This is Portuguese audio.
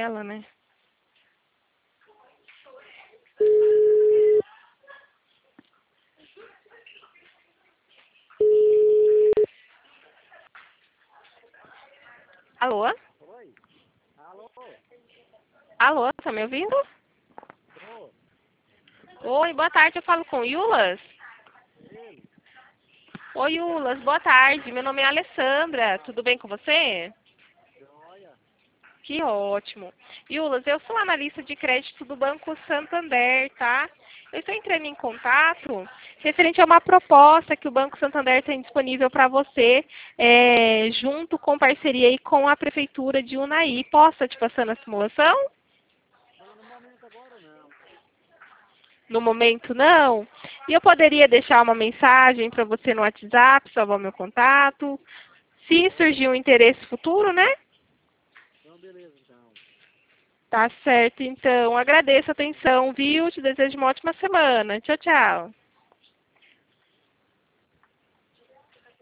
ela, né? Alô? Oi? Alô? Alô, tá me ouvindo? Ô, Oi, boa tarde, eu falo com o Yulas? ele? Oi, Yulas, boa tarde, meu nome é Alessandra, tudo bem com você? Joia? Que ótimo. Yulas, eu sou analista de crédito do Banco Santander, tá? Eu estou entrando em contato referente a uma proposta que o Banco Santander tem disponível para você, junto com parceria aí com a Prefeitura de Unai. Posso estar te passando a simulação? Olha, no momento agora não. No momento, não. E eu poderia deixar uma mensagem para você no WhatsApp, salvar meu contato. Se surgir um interesse futuro, né? Então, beleza, então. Tá certo, então. Agradeço a atenção, viu? Te desejo uma ótima semana. Tchau, tchau.